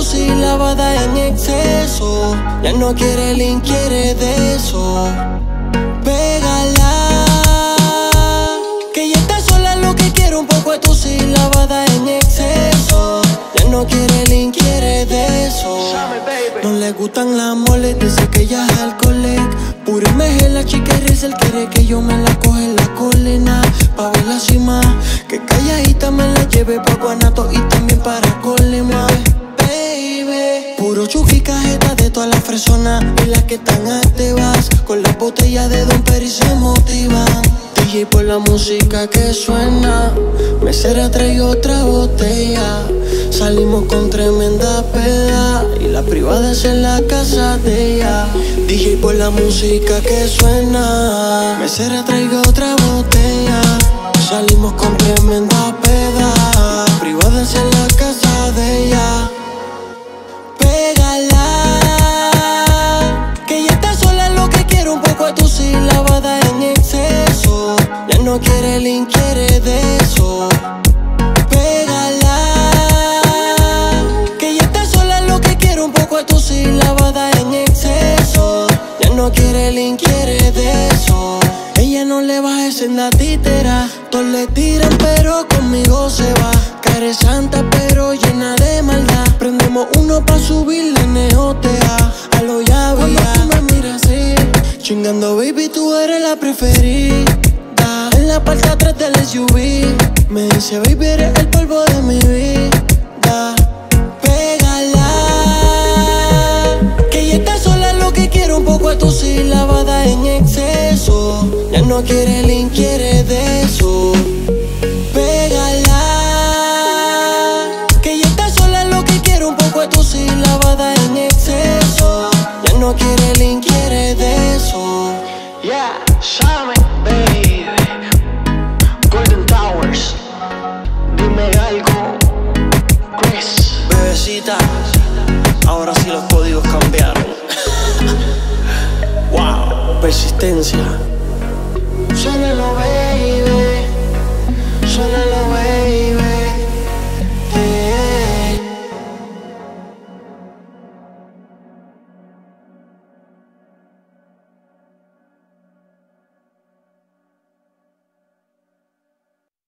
sílabada en exceso. Ya no quiere link, quiere de eso. Pégala, que ella está sola, lo que quiere un poco de tu sílabada en exceso. Ya no quiere link, quiere de eso. No le gustan las moles, dice que ella es alcohólica. Pura imagen, la chica Rizel quiere que yo me la coge en la colina. Pa' ver la cima, que calladita me la lleve pa' Guanato y también para Colima. Baby, puro chuki cajeta de todas las fresonas y las que están activas. Con las botellas de Don Peri se motivan. DJ por la música que suena, mesera trae otra botella. Salimos con tremenda peda y la privada es en la casa de ella. DJ por la música que suena, mesera traiga otra botella. Salimos con tremenda peda, privada es en la casa de ella. Pégala, que ella está sola, lo que quiere un poco de tu sílabada en exceso. Ya no quiere link, quiere de eso. Pégala, que ella está sola, lo que quiere un poco de tu sílabada en exceso. Ya no quiere link, quiere de eso. Ella no le bajes en la títera. Todos le tiran pero conmigo se va. Care santa pero llena de maldad. Prendemos uno pa' subirle NOTA a lo ya. Cuando tú me miras así, chingando baby, tú eres la preferida. En la parte atrás del SUV me dice baby, eres el polvo de mi vida. Pégala, que ella está sola, lo que quiere un poco de tu sílabada en exceso. Ya no quiere link, quiere de eso. Pégala, que ella está sola, lo que quiere un poco de tu sílabada en exceso. Ya no quiere link, quiere de eso. Yeah, Shame, baby. Golden Towers. Dime algo, Chris. Bebecita, ahora sí los códigos cambiaron. Wow, persistencia. Suénalo, baby.